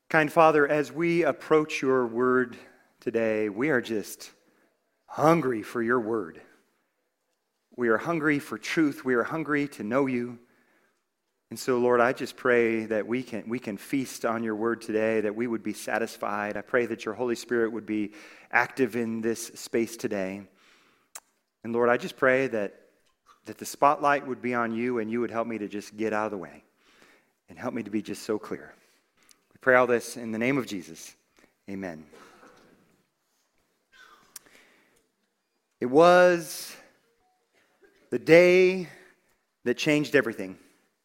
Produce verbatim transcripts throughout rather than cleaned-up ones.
Kind Father, as we approach your word today, we are just hungry for your word. We are hungry for truth. We are hungry to know you. And so, Lord, I just pray that we can we can feast on your word today, that we would be satisfied. I pray that your Holy Spirit would be active in this space today. And Lord, I just pray that, that the spotlight would be on you and you would help me to just get out of the way and help me to be just so clear. We pray all this in the name of Jesus. Amen. It was the day that changed everything.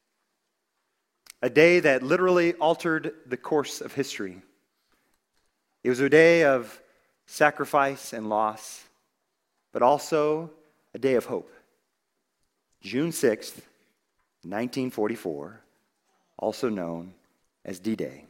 A day that literally altered the course of history. It was a day of sacrifice and loss, but also a day of hope. June sixth, nineteen forty-four, also known as D-Day.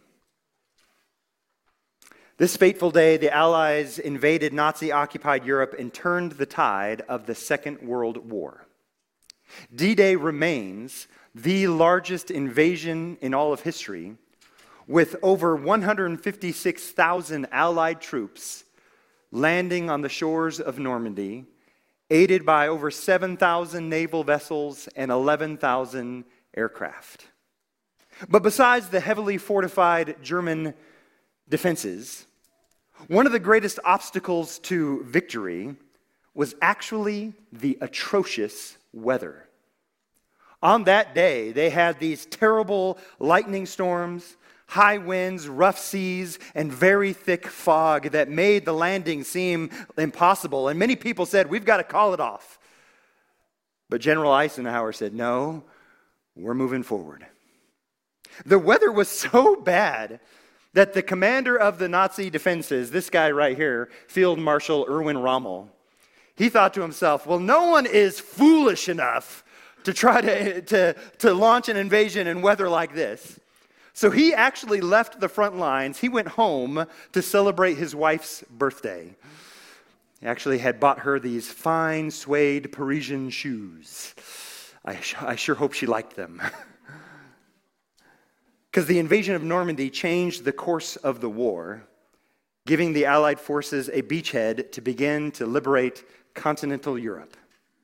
This fateful day, the Allies invaded Nazi-occupied Europe and turned the tide of the Second World War. D-Day remains the largest invasion in all of history, with over one hundred fifty-six thousand Allied troops landing on the shores of Normandy, aided by over seven thousand naval vessels and eleven thousand aircraft. But besides the heavily fortified German defenses, one of the greatest obstacles to victory was actually the atrocious weather. On that day, they had these terrible lightning storms, high winds, rough seas, and very thick fog that made the landing seem impossible. And many people said, we've got to call it off. But General Eisenhower said, no, we're moving forward. The weather was so bad that the commander of the Nazi defenses, this guy right here, Field Marshal Erwin Rommel, he thought to himself, well, no one is foolish enough to try to, to, to launch an invasion in weather like this. So he actually left the front lines. He went home to celebrate his wife's birthday. He actually had bought her these fine suede Parisian shoes. I, I sure hope she liked them. Because the invasion of Normandy changed the course of the war, giving the Allied forces a beachhead to begin to liberate continental Europe.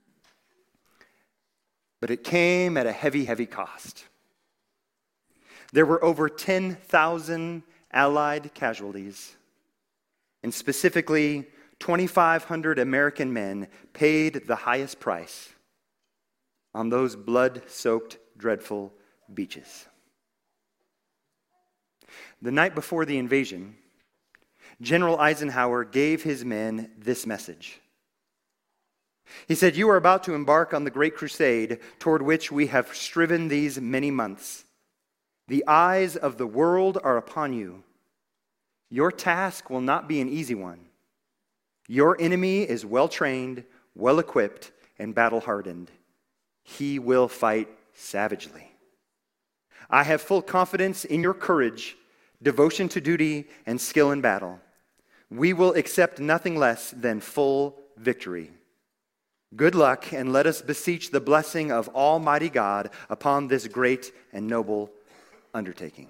But it came at a heavy, heavy cost. There were over ten thousand Allied casualties, and specifically twenty-five hundred American men paid the highest price on those blood-soaked, dreadful beaches. The night before the invasion, General Eisenhower gave his men this message. He said, you are about to embark on the great crusade toward which we have striven these many months. The eyes of the world are upon you. Your task will not be an easy one. Your enemy is well-trained, well-equipped, and battle-hardened. He will fight savagely. I have full confidence in your courage, devotion to duty, and skill in battle. We will accept nothing less than full victory. Good luck, and let us beseech the blessing of Almighty God upon this great and noble undertaking.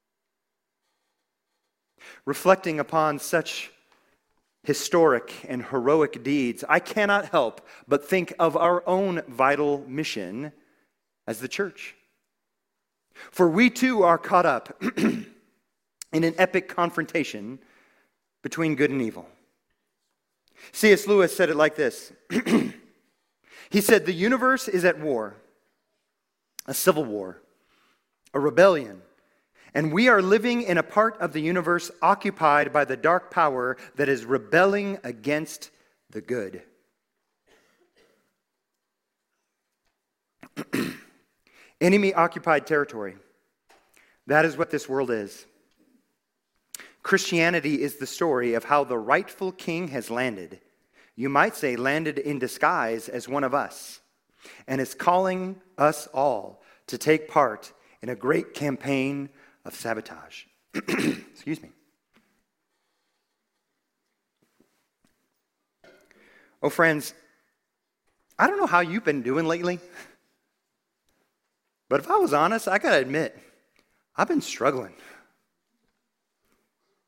Reflecting upon such historic and heroic deeds, I cannot help but think of our own vital mission as the church. For we too are caught up in an epic confrontation between good and evil. C S Lewis said it like this. He said, the universe is at war, a civil war, a rebellion, and we are living in a part of the universe occupied by the dark power that is rebelling against the good. Enemy-occupied territory. That is what this world is. Christianity is the story of how the rightful king has landed. You might say landed in disguise as one of us, and is calling us all to take part in a great campaign of sabotage. Excuse me. Oh, friends, I don't know how you've been doing lately, but if I was honest, I gotta admit, I've been struggling.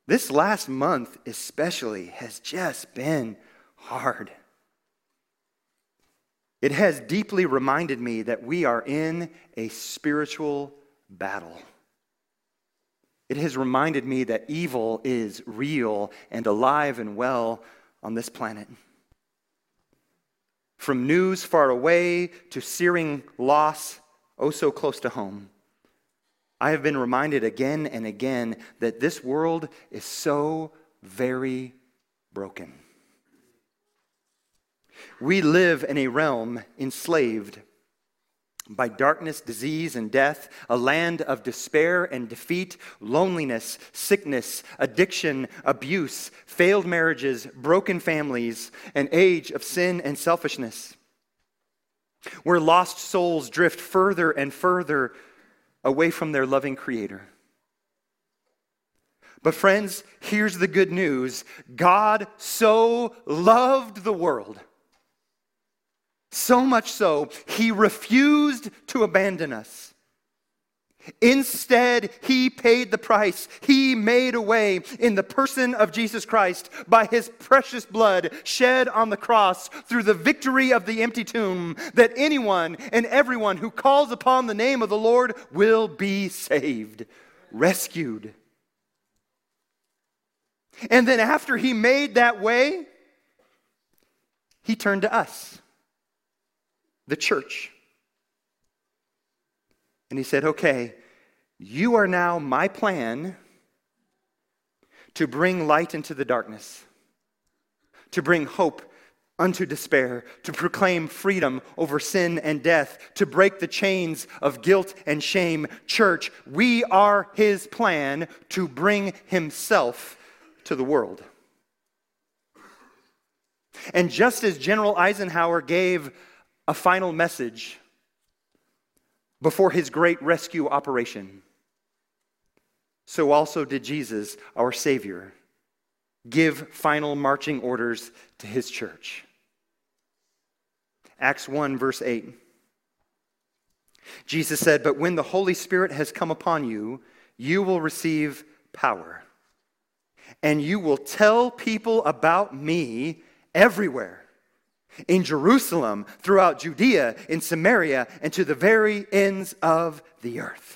This last month especially has just been hard. It has deeply reminded me that we are in a spiritual battle. It has reminded me that evil is real and alive and well on this planet. From news far away to searing loss, oh so close to home, I have been reminded again and again that this world is so very broken. We live in a realm enslaved by darkness, disease, and death, a land of despair and defeat, loneliness, sickness, addiction, abuse, failed marriages, broken families, an age of sin and selfishness, where lost souls drift further and further away from their loving Creator. But friends, here's the good news. God so loved the world, so much so, He refused to abandon us. Instead, He paid the price. He made a way in the person of Jesus Christ by His precious blood shed on the cross through the victory of the empty tomb, that anyone and everyone who calls upon the name of the Lord will be saved, rescued. And then after He made that way, He turned to us, the church. And He said, okay, you are now my plan to bring light into the darkness, to bring hope unto despair, to proclaim freedom over sin and death, to break the chains of guilt and shame. Church, we are His plan to bring Himself to the world. And just as General Eisenhower gave a final message before his great rescue operation, so also did Jesus, our Savior, give final marching orders to His church. Acts one, verse eight. Jesus said, "But when the Holy Spirit has come upon you, you will receive power, and you will tell people about me everywhere. In Jerusalem, throughout Judea, in Samaria, and to the very ends of the earth."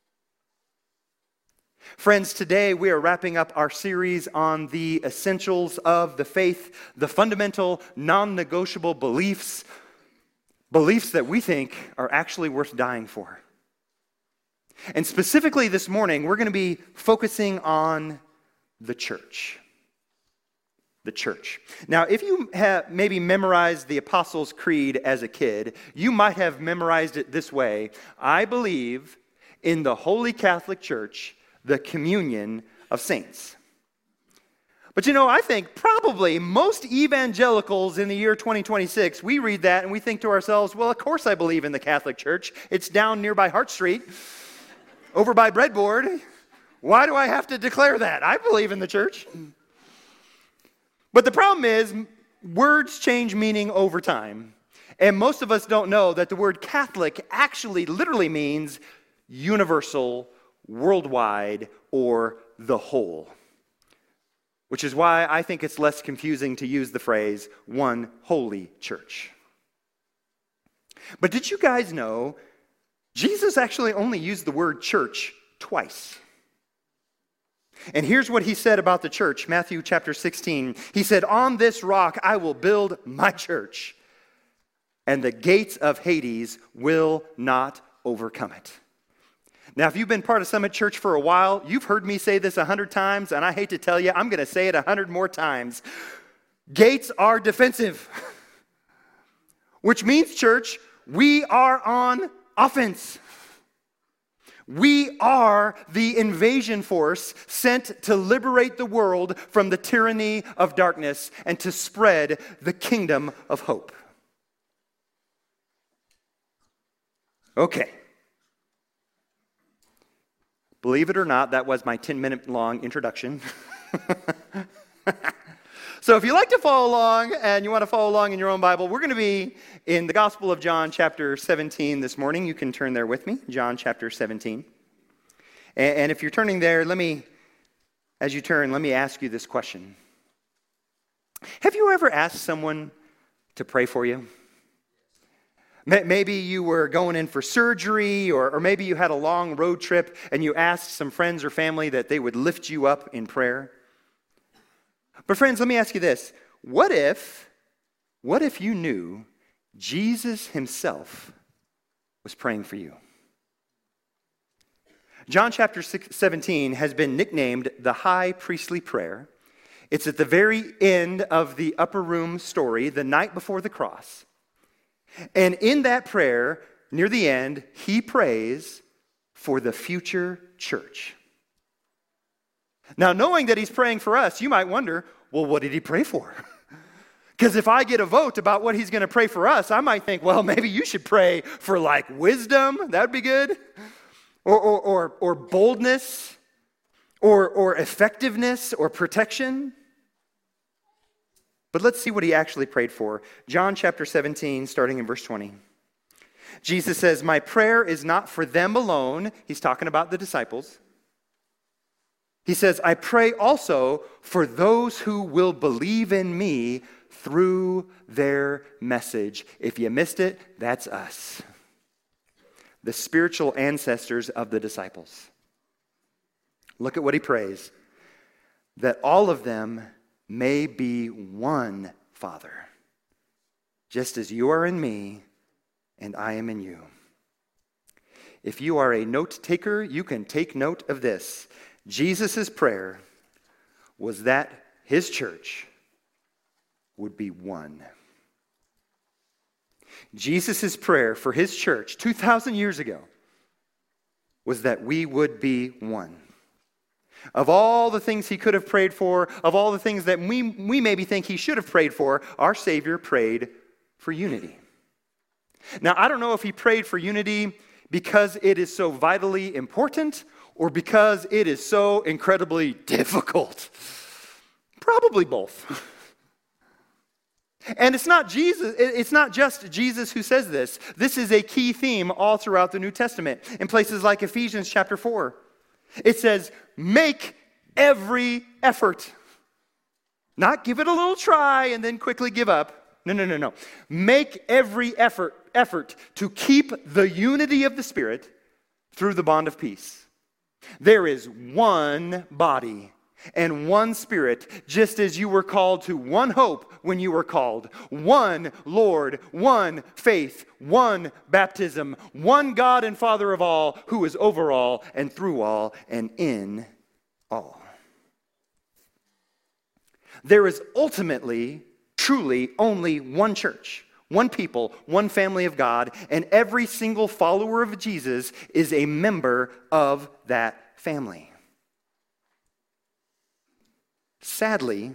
Friends, today we are wrapping up our series on the essentials of the faith, the fundamental, non-negotiable beliefs, beliefs that we think are actually worth dying for. And specifically this morning, we're going to be focusing on the church. The church. Now, if you have maybe memorized the Apostles' Creed as a kid, you might have memorized it this way: I believe in the Holy Catholic Church, the communion of saints. But you know, I think probably most evangelicals in the year twenty twenty-six, we read that and we think to ourselves, well, of course I believe in the Catholic Church. It's down nearby Hart Street, over by Breadboard. Why do I have to declare that? I believe in the church. But the problem is, words change meaning over time. And most of us don't know that the word Catholic actually literally means universal, worldwide, or the whole. Which is why I think it's less confusing to use the phrase one holy church. But did you guys know Jesus actually only used the word church twice? And here's what He said about the church, Matthew chapter sixteen. He said, "On this rock I will build my church, and the gates of Hades will not overcome it." Now, if you've been part of Summit Church for a while, you've heard me say this a hundred times, and I hate to tell you, I'm going to say it a hundred more times. Gates are defensive. Which means, church, we are on offense. We are the invasion force sent to liberate the world from the tyranny of darkness and to spread the kingdom of hope. Okay. Believe it or not, that was my ten-minute long introduction. So if you like to follow along and you want to follow along in your own Bible, we're going to be in the Gospel of John chapter seventeen this morning. You can turn there with me, John chapter seventeen. And if you're turning there, let me as you turn, let me ask you this question. Have you ever asked someone to pray for you? Maybe you were going in for surgery, or, or maybe you had a long road trip and you asked some friends or family that they would lift you up in prayer. But friends, let me ask you this. What if, what if you knew Jesus himself was praying for you? John chapter seventeen has been nicknamed the high priestly prayer. It's at the very end of the upper room story, the night before the cross. And in that prayer, near the end, he prays for the future church. Now, knowing that he's praying for us, you might wonder, well, what did he pray for? Because if I get a vote about what he's going to pray for us, I might think, well, maybe you should pray for like wisdom. That would be good. Or, or, or, or boldness, or, or effectiveness, or protection. But let's see what he actually prayed for. John chapter seventeen, starting in verse twenty. Jesus says, my prayer is not for them alone. He's talking about the disciples. He says, I pray also for those who will believe in me through their message. If you missed it, that's us. The spiritual ancestors of the disciples. Look at what he prays. That all of them may be one, Father, just as you are in me and I am in you. If you are a note taker, you can take note of this. Jesus' prayer was that his church would be one. Jesus' prayer for his church two thousand years ago was that we would be one. Of all the things he could have prayed for, of all the things that we, we maybe think he should have prayed for, our Savior prayed for unity. Now, I don't know if he prayed for unity because it is so vitally important or because it is so incredibly difficult. Probably both. And it's not Jesus, it's not just Jesus who says this. This is a key theme all throughout the New Testament. In places like Ephesians chapter four. It says, make every effort. Not give it a little try and then quickly give up. No, no, no, no. Make every effort, effort to keep the unity of the Spirit through the bond of peace. There is one body and one Spirit, just as you were called to one hope when you were called. One Lord, one faith, one baptism, one God and Father of all, who is over all and through all and in all. There is ultimately, truly, only one church, one people, one family of God, and every single follower of Jesus is a member of that family. Sadly,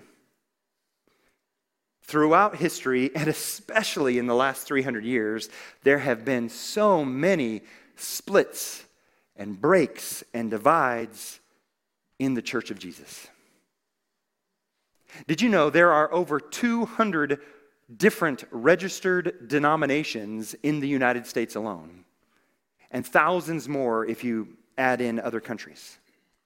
throughout history, and especially in the last three hundred years, there have been so many splits and breaks and divides in the Church of Jesus. Did you know there are over two hundred different registered denominations in the United States alone, and thousands more if you add in other countries?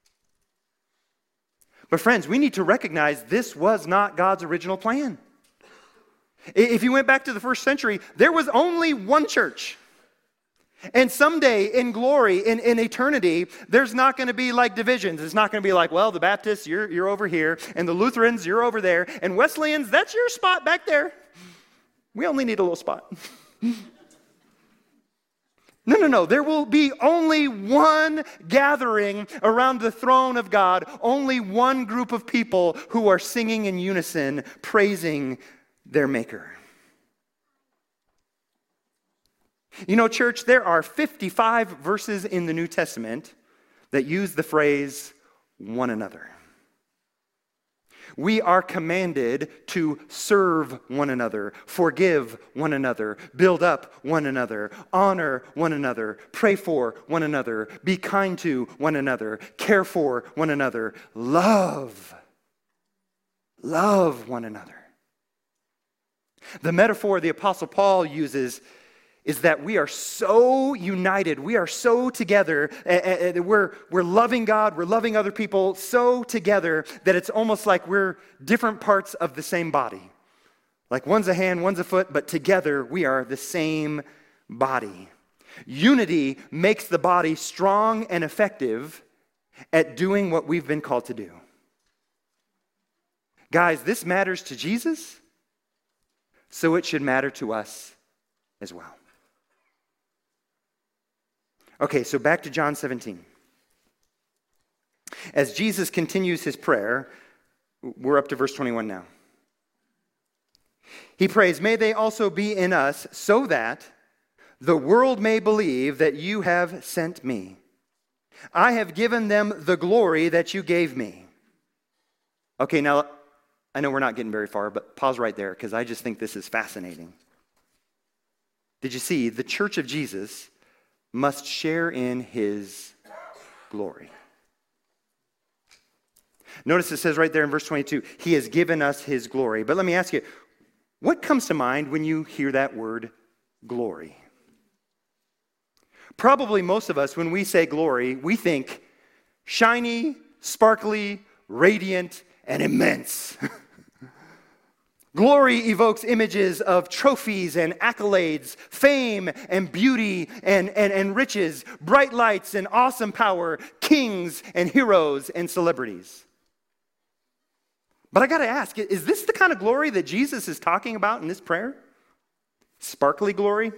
But friends, we need to recognize this was not God's original plan. If you went back to the first century, there was only one church. And someday in glory, in, in eternity, there's not going to be like divisions. It's not going to be like, well, the Baptists, you're, you're over here, and the Lutherans, you're over there, and Wesleyans, that's your spot back there. We only need a little spot. No, no, no. There will be only one gathering around the throne of God, only one group of people who are singing in unison, praising their Maker. You know, church, there are fifty-five verses in the New Testament that use the phrase one another. We are commanded to serve one another, forgive one another, build up one another, honor one another, pray for one another, be kind to one another, care for one another, love, love one another. The metaphor the Apostle Paul uses is that we are so united, we are so together, uh, uh, we're, we're loving God, we're loving other people so together that it's almost like we're different parts of the same body. Like one's a hand, one's a foot, but together we are the same body. Unity makes the body strong and effective at doing what we've been called to do. Guys, this matters to Jesus, so it should matter to us as well. Okay, so back to John seventeen. As Jesus continues his prayer, we're up to verse twenty-one now. He prays, "May they also be in us, so that the world may believe that you have sent me. I have given them the glory that you gave me." Okay, now, I know we're not getting very far, but pause right there, because I just think this is fascinating. Did you see? The church of Jesus must share in his glory. Notice it says right there in verse twenty-two, he has given us his glory. But let me ask you, what comes to mind when you hear that word glory? Probably most of us, when we say glory, we think shiny, sparkly, radiant, and immense. Glory evokes images of trophies and accolades, fame and beauty and, and, and riches, bright lights and awesome power, kings and heroes and celebrities. But I got to ask, is this the kind of glory that Jesus is talking about in this prayer? Sparkly glory?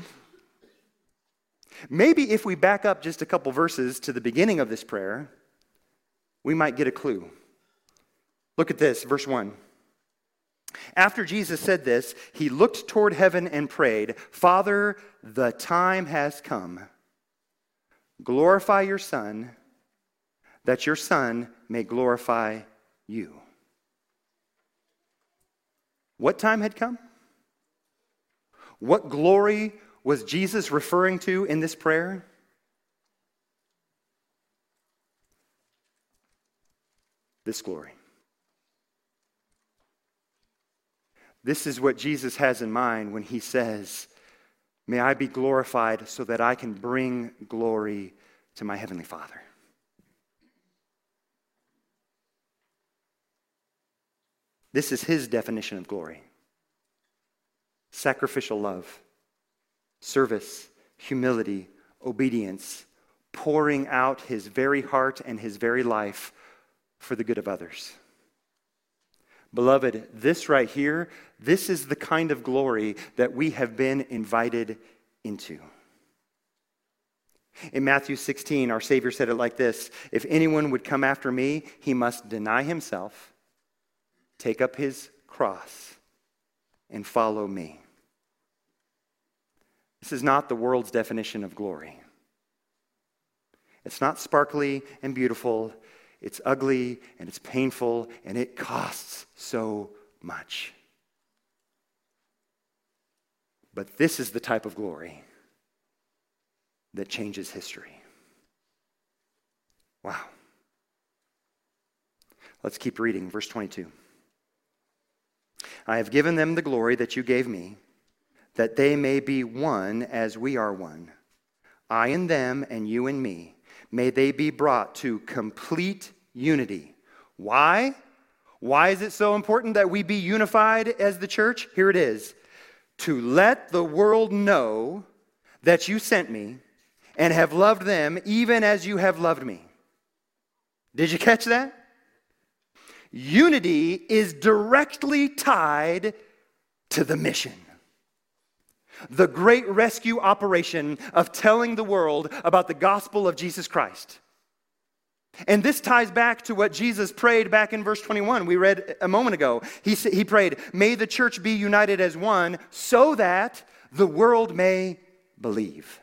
Maybe if we back up just a couple verses to the beginning of this prayer, we might get a clue. Look at this, verse one. After Jesus said this, he looked toward heaven and prayed, "Father, the time has come. Glorify your Son, that your Son may glorify you." What time had come? What glory was Jesus referring to in this prayer? This glory. This is what Jesus has in mind when he says, "May I be glorified so that I can bring glory to my heavenly Father." This is his definition of glory. Sacrificial love, service, humility, obedience, pouring out his very heart and his very life for the good of others. Beloved, this right here, this is the kind of glory that we have been invited into. In Matthew sixteen, our Savior said it like this: "If anyone would come after me, he must deny himself, take up his cross, and follow me." This is not the world's definition of glory. It's not sparkly and beautiful. It's ugly and it's painful and it costs so much. But this is the type of glory that changes history. Wow. Let's keep reading. Verse twenty-two. "I have given them the glory that you gave me, that they may be one as we are one. I in them and you in me. May they be brought to complete unity." Why? Why is it so important that we be unified as the church? Here it is. "To let the world know that you sent me and have loved them even as you have loved me." Did you catch that? Unity is directly tied to the mission. The great rescue operation of telling the world about the gospel of Jesus Christ. And this ties back to what Jesus prayed back in verse twenty-one. We read a moment ago. He, he prayed, "May the church be united as one so that the world may believe."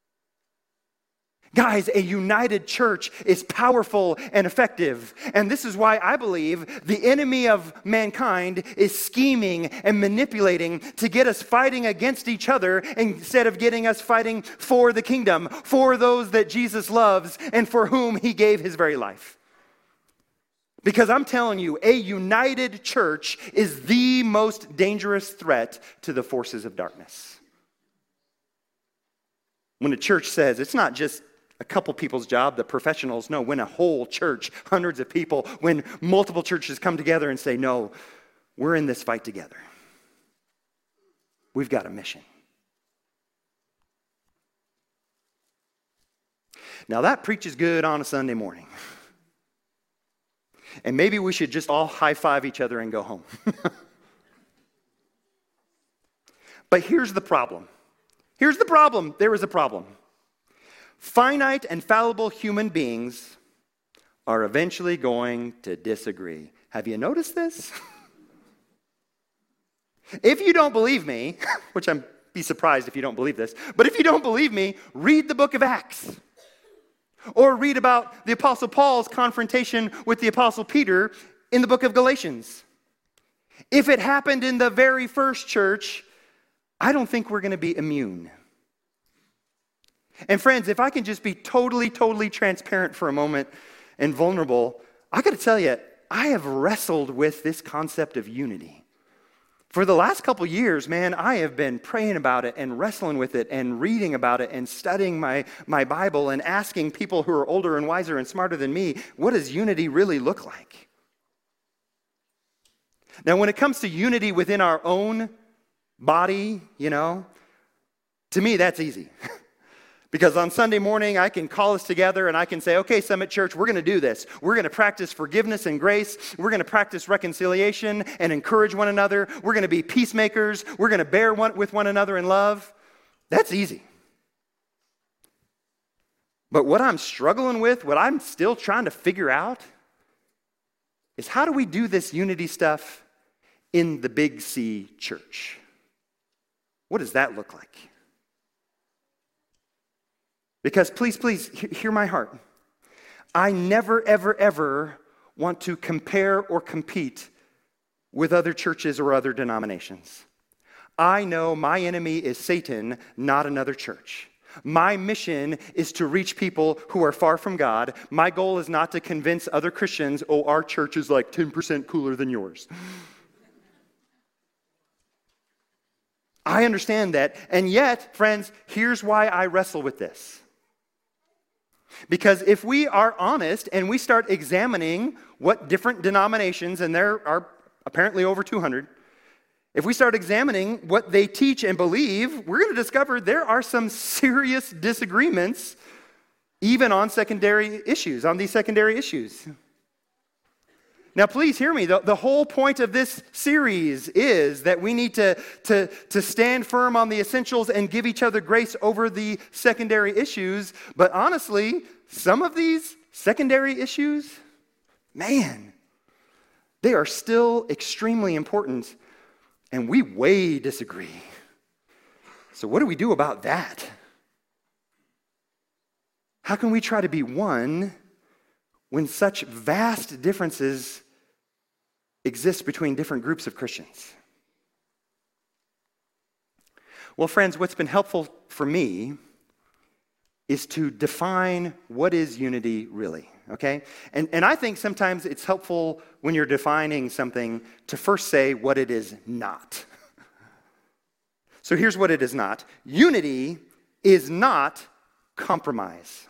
Guys, a united church is powerful and effective. And this is why I believe the enemy of mankind is scheming and manipulating to get us fighting against each other instead of getting us fighting for the kingdom, for those that Jesus loves and for whom he gave his very life. Because I'm telling you, a united church is the most dangerous threat to the forces of darkness. When a church says it's not just a couple people's job, the professionals, no, when a whole church, hundreds of people, when multiple churches come together and say, no, we're in this fight together. We've got a mission. Now that preaches good on a Sunday morning. And maybe we should just all high-five each other and go home. But here's the problem. Here's the problem. There is a problem. Finite and fallible human beings are eventually going to disagree. Have you noticed this? If you don't believe me, which I'm be surprised if you don't believe this, but if you don't believe me, read the book of Acts. Or read about the Apostle Paul's confrontation with the Apostle Peter in the book of Galatians. If it happened in the very first church, I don't think we're going to be immune. And friends, if I can just be totally, totally transparent for a moment and vulnerable, I got to tell you, I have wrestled with this concept of unity. For the last couple years, man, I have been praying about it and wrestling with it and reading about it and studying my, my Bible and asking people who are older and wiser and smarter than me, what does unity really look like? Now, when it comes to unity within our own body, you know, to me, that's easy. Because on Sunday morning, I can call us together and I can say, okay, Summit Church, we're going to do this. We're going to practice forgiveness and grace. We're going to practice reconciliation and encourage one another. We're going to be peacemakers. We're going to bear one with one another in love. That's easy. But what I'm struggling with, what I'm still trying to figure out, is how do we do this unity stuff in the Big C church? What does that look like? Because please, please, hear my heart. I never, ever, ever want to compare or compete with other churches or other denominations. I know my enemy is Satan, not another church. My mission is to reach people who are far from God. My goal is not to convince other Christians, oh, our church is like ten percent cooler than yours. I understand that. And yet, friends, here's why I wrestle with this. Because if we are honest and we start examining what different denominations, and there are apparently over two hundred, if we start examining what they teach and believe, we're going to discover there are some serious disagreements even on secondary issues, on these secondary issues. Now, please hear me. The, the whole point of this series is that we need to, to, to stand firm on the essentials and give each other grace over the secondary issues. But honestly, some of these secondary issues, man, they are still extremely important, and we way disagree. So what do we do about that? How can we try to be one when such vast differences exist between different groups of Christians? Well, friends, what's been helpful for me is to define what is unity really, okay? And, and I think sometimes it's helpful when you're defining something to first say what it is not. So here's what it is not. Unity is not compromise.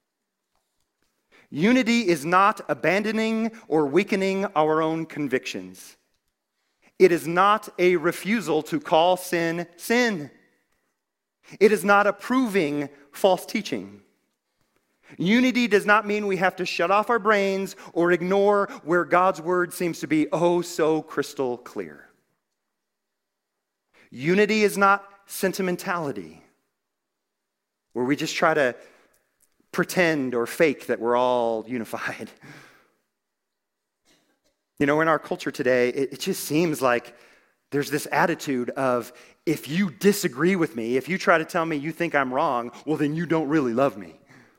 Unity is not abandoning or weakening our own convictions. It is not a refusal to call sin, sin. It is not approving false teaching. Unity does not mean we have to shut off our brains or ignore where God's word seems to be oh so crystal clear. Unity is not sentimentality, where we just try to pretend or fake that we're all unified. You know, in our culture today, it, it just seems like there's this attitude of, if you disagree with me, if you try to tell me you think I'm wrong, well, then you don't really love me.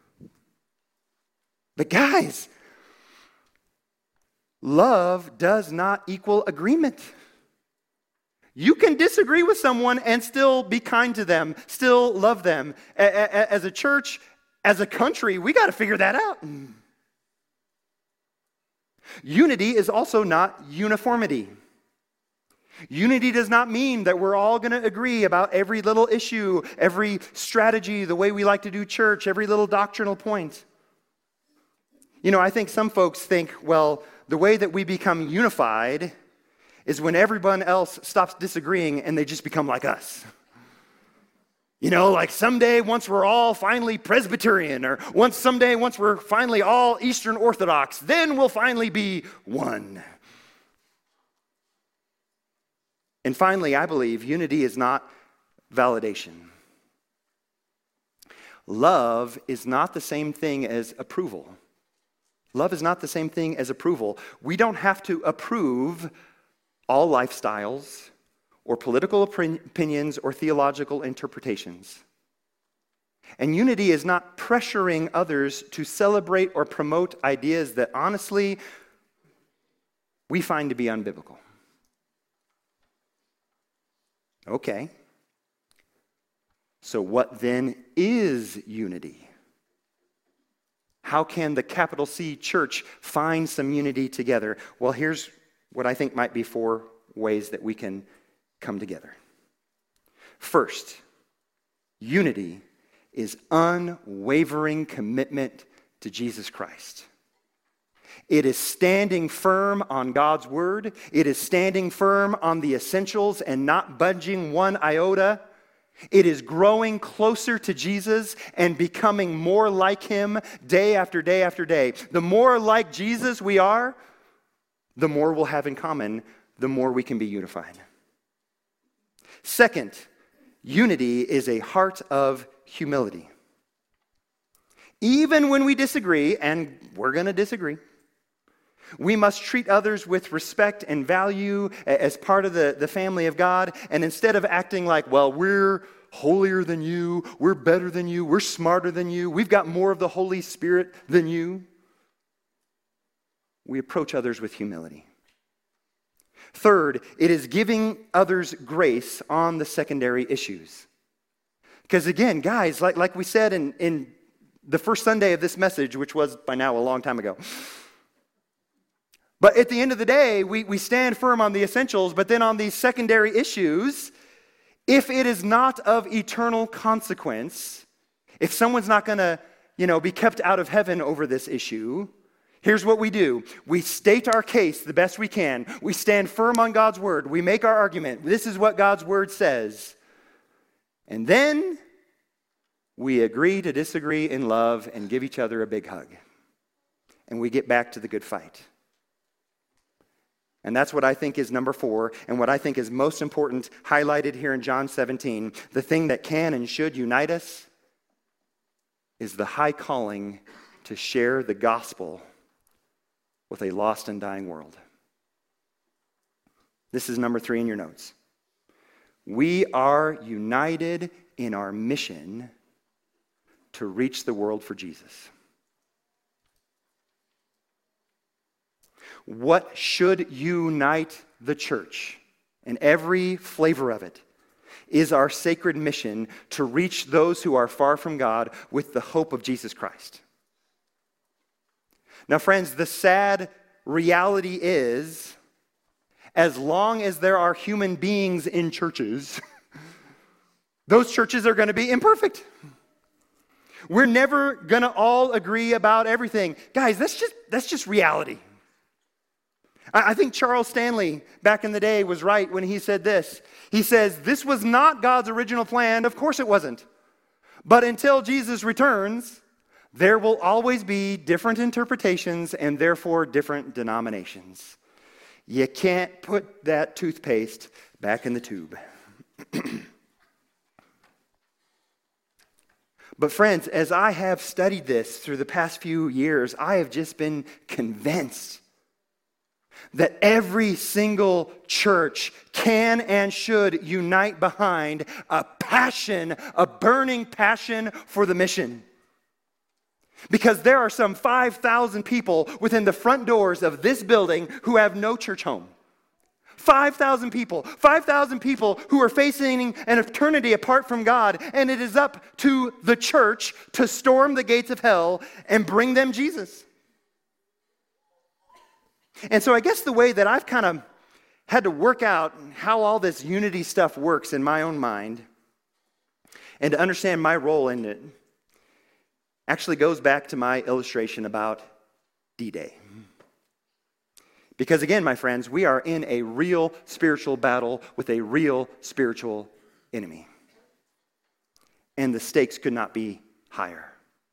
But guys, love does not equal agreement. You can disagree with someone and still be kind to them, still love them. As a church, as a country, we got to figure that out. Unity is also not uniformity. Unity does not mean that we're all going to agree about every little issue, every strategy, the way we like to do church, every little doctrinal point. You know, I think some folks think, well, the way that we become unified is when everyone else stops disagreeing and they just become like us. You know, like someday once we're all finally Presbyterian, or once someday once we're finally all Eastern Orthodox, then we'll finally be one. And finally, I believe unity is not validation. Love is not the same thing as approval. Love is not the same thing as approval. We don't have to approve all lifestyles or political opinions or theological interpretations. And unity is not pressuring others to celebrate or promote ideas that honestly we find to be unbiblical. Okay. So what then is unity? How can the capital C church find some unity together? Well, here's what I think might be four ways that we can come together. First, unity is unwavering commitment to Jesus Christ. It is standing firm on God's word. It is standing firm on the essentials and not budging one iota. It is growing closer to Jesus and becoming more like him day after day after day. The more like Jesus we are, the more we'll have in common, the more we can be unified. Second, unity is a heart of humility. Even when we disagree, and we're going to disagree, we must treat others with respect and value as part of the, the family of God. And instead of acting like, well, we're holier than you, we're better than you, we're smarter than you, we've got more of the Holy Spirit than you, we approach others with humility. Third, it is giving others grace on the secondary issues. Because again, guys, like, like we said in, in the first Sunday of this message, which was by now a long time ago, but at the end of the day, we, we stand firm on the essentials, but then on these secondary issues, if it is not of eternal consequence, if someone's not going to, you know, be kept out of heaven over this issue, here's what we do. We state our case the best we can. We stand firm on God's word. We make our argument. This is what God's word says. And then we agree to disagree in love and give each other a big hug. And we get back to the good fight. And that's what I think is number four, and what I think is most important, highlighted here in John seventeen. The thing that can and should unite us is the high calling to share the gospel with a lost and dying world. This is number three in your notes. We are united in our mission to reach the world for Jesus. What should unite the church, and every flavor of it, is our sacred mission to reach those who are far from God with the hope of Jesus Christ. Now, friends, the sad reality is, as long as there are human beings in churches, those churches are going to be imperfect. We're never going to all agree about everything. Guys, that's just that's just reality. I think Charles Stanley, back in the day, was right when he said this. He says, this was not God's original plan. Of course it wasn't. But until Jesus returns, there will always be different interpretations and therefore different denominations. You can't put that toothpaste back in the tube. But friends, as I have studied this through the past few years, I have just been convinced that every single church can and should unite behind a passion, a burning passion for the mission. Because there are some five thousand people within the front doors of this building who have no church home. five thousand people. five thousand people who are facing an eternity apart from God, and it is up to the church to storm the gates of hell and bring them Jesus. And so I guess the way that I've kind of had to work out how all this unity stuff works in my own mind and to understand my role in it actually goes back to my illustration about D-Day. Because again, my friends, we are in a real spiritual battle with a real spiritual enemy. And the stakes could not be higher.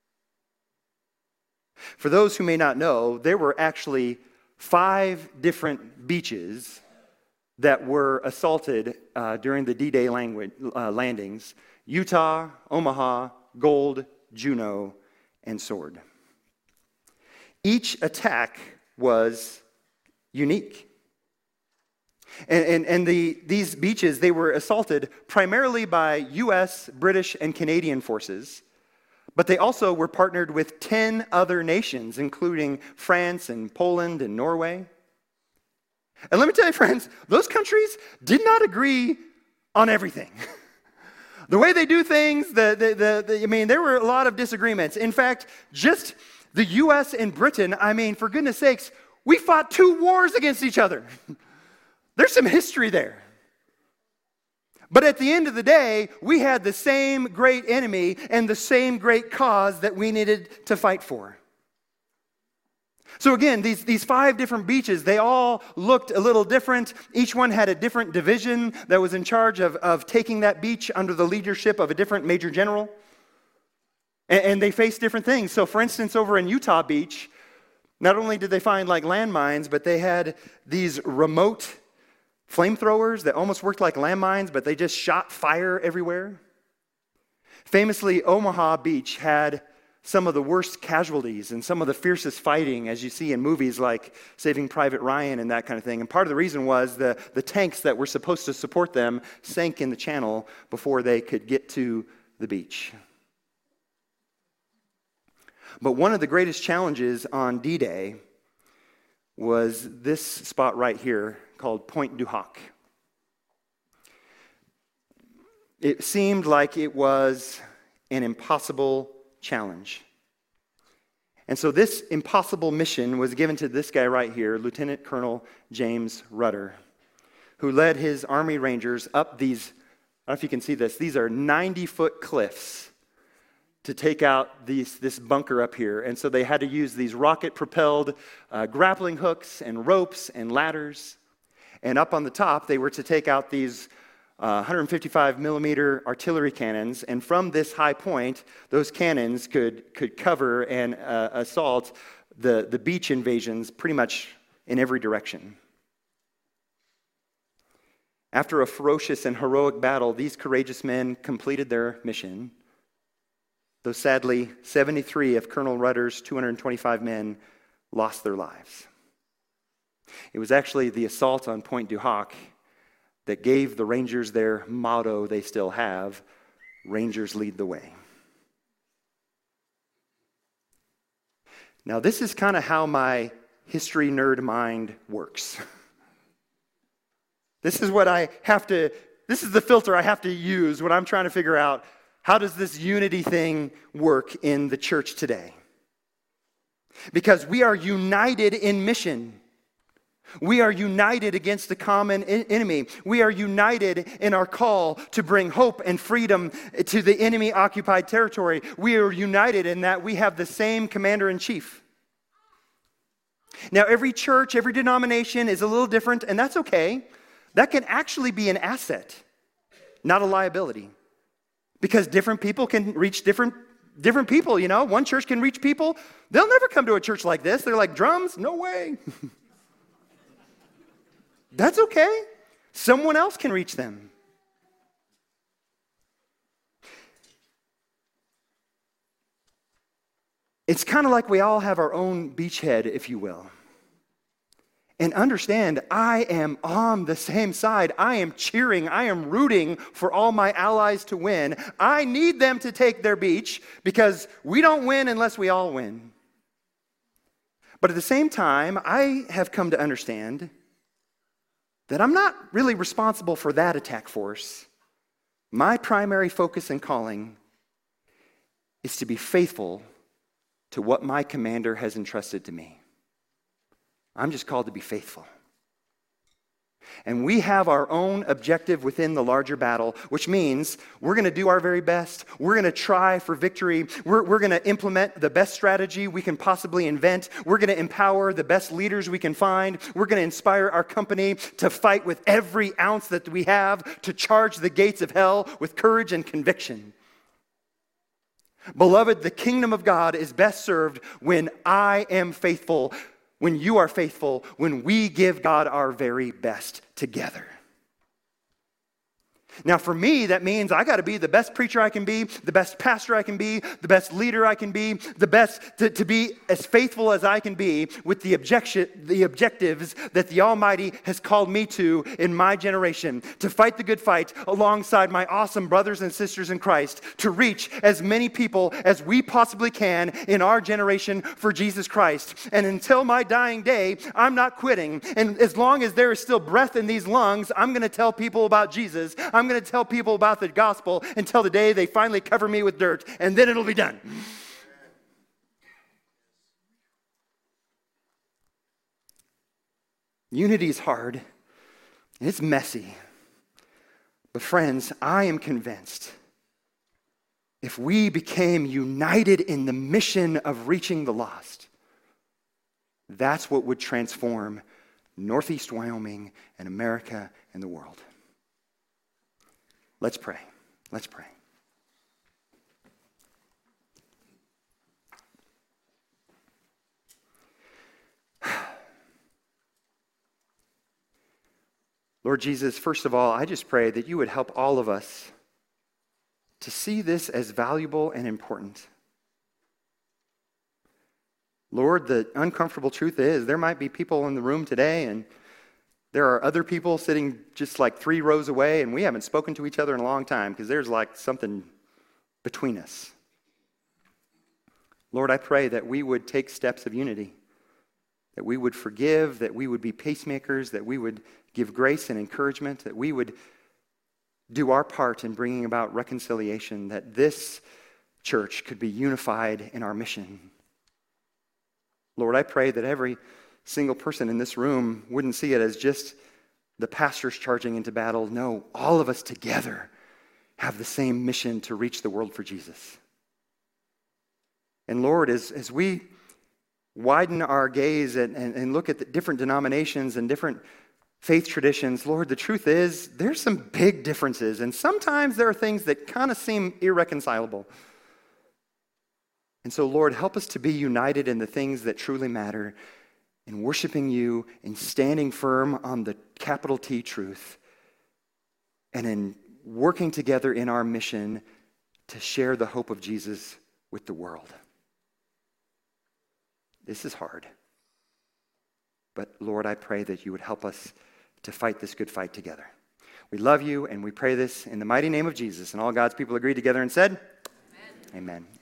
For those who may not know, there were actually five different beaches that were assaulted uh, during the D-Day language, uh, landings: Utah, Omaha, Gold, Juneau, and Sword. Each attack was unique. And, and, and the, these beaches, they were assaulted primarily by U S, British, and Canadian forces, but they also were partnered with ten other nations, including France and Poland and Norway. And let me tell you, friends, those countries did not agree on everything. The way they do things, the, the, the, the, I mean, there were a lot of disagreements. In fact, just the U S and Britain, I mean, for goodness sakes, we fought two wars against each other. There's some history there. But at the end of the day, we had the same great enemy and the same great cause that we needed to fight for. So again, these, these five different beaches, they all looked a little different. Each one had a different division that was in charge of, of taking that beach under the leadership of a different major general. And, and they faced different things. So for instance, over in Utah Beach, not only did they find like landmines, but they had these remote flamethrowers that almost worked like landmines, but they just shot fire everywhere. Famously, Omaha Beach had some of the worst casualties and some of the fiercest fighting, as you see in movies like Saving Private Ryan and that kind of thing. And part of the reason was the, the tanks that were supposed to support them sank in the channel before they could get to the beach. But one of the greatest challenges on D-Day was this spot right here called Pointe du Hoc. It seemed like it was an impossible challenge. And so this impossible mission was given to this guy right here, Lieutenant Colonel James Rudder, who led his Army Rangers up these, I don't know if you can see this, these are ninety-foot cliffs to take out these, this bunker up here. And so they had to use these rocket-propelled uh, grappling hooks and ropes and ladders. And up on the top, they were to take out these uh, one fifty-five millimeter artillery cannons. And from this high point, those cannons could, could cover and uh, assault the, the beach invasions pretty much in every direction. After a ferocious and heroic battle, these courageous men completed their mission. Though sadly, seventy-three of Colonel Rudder's two hundred twenty-five men lost their lives. It was actually the assault on Pointe du Hoc that gave the Rangers their motto they still have: Rangers lead the way. Now, this is kind of how my history nerd mind works. This is what I have to, this is the filter I have to use when I'm trying to figure out, how does this unity thing work in the church today? Because we are united in mission. We are united against the common enemy. We are united in our call to bring hope and freedom to the enemy-occupied territory. We are united in that we have the same commander-in-chief. Now, every church, every denomination is a little different, and that's okay. That can actually be an asset, not a liability. Because different people can reach different, different people, you know. One church can reach people. They'll never come to a church like this. They're like, drums? No way. That's okay. Someone else can reach them. It's kind of like we all have our own beachhead, if you will. And understand, I am on the same side. I am cheering. I am rooting for all my allies to win. I need them to take their beach because we don't win unless we all win. But at the same time, I have come to understand that I'm not really responsible for that attack force. My primary focus and calling is to be faithful to what my commander has entrusted to me. I'm just called to be faithful. And we have our own objective within the larger battle, which means we're going to do our very best. We're going to try for victory. We're, we're going to implement the best strategy we can possibly invent. We're going to empower the best leaders we can find. We're going to inspire our company to fight with every ounce that we have, to charge the gates of hell with courage and conviction. Beloved, the kingdom of God is best served when I am faithful, when you are faithful, when we give God our very best together. Now, for me, that means I got to be the best preacher I can be, the best pastor I can be, the best leader I can be, the best to, to be as faithful as I can be with the objection, the objectives that the Almighty has called me to in my generation, to fight the good fight alongside my awesome brothers and sisters in Christ, to reach as many people as we possibly can in our generation for Jesus Christ. And until my dying day, I'm not quitting. And as long as there is still breath in these lungs, I'm going to tell people about Jesus. I'm going to tell people about the gospel until the day they finally cover me with dirt, and then it'll be done. Unity is hard, and it's messy. But friends, I am convinced if we became united in the mission of reaching the lost, that's what would transform Northeast Wyoming and America and the world. Let's pray. Let's pray. Lord Jesus, first of all, I just pray that you would help all of us to see this as valuable and important. Lord, the uncomfortable truth is there might be people in the room today, and there are other people sitting just like three rows away, and we haven't spoken to each other in a long time because there's like something between us. Lord, I pray that we would take steps of unity, that we would forgive, that we would be peacemakers, that we would give grace and encouragement, that we would do our part in bringing about reconciliation, that this church could be unified in our mission. Lord, I pray that every single person in this room wouldn't see it as just the pastors charging into battle. No, all of us together have the same mission to reach the world for Jesus. And Lord, as, as we widen our gaze and, and, and look at the different denominations and different faith traditions, Lord, the truth is there's some big differences, and sometimes there are things that kind of seem irreconcilable. And so, Lord, help us to be united in the things that truly matter, in worshiping you, in standing firm on the capital T truth, and in working together in our mission to share the hope of Jesus with the world. This is hard. But Lord, I pray that you would help us to fight this good fight together. We love you, and we pray this in the mighty name of Jesus. And all God's people agreed together and said, Amen. Amen.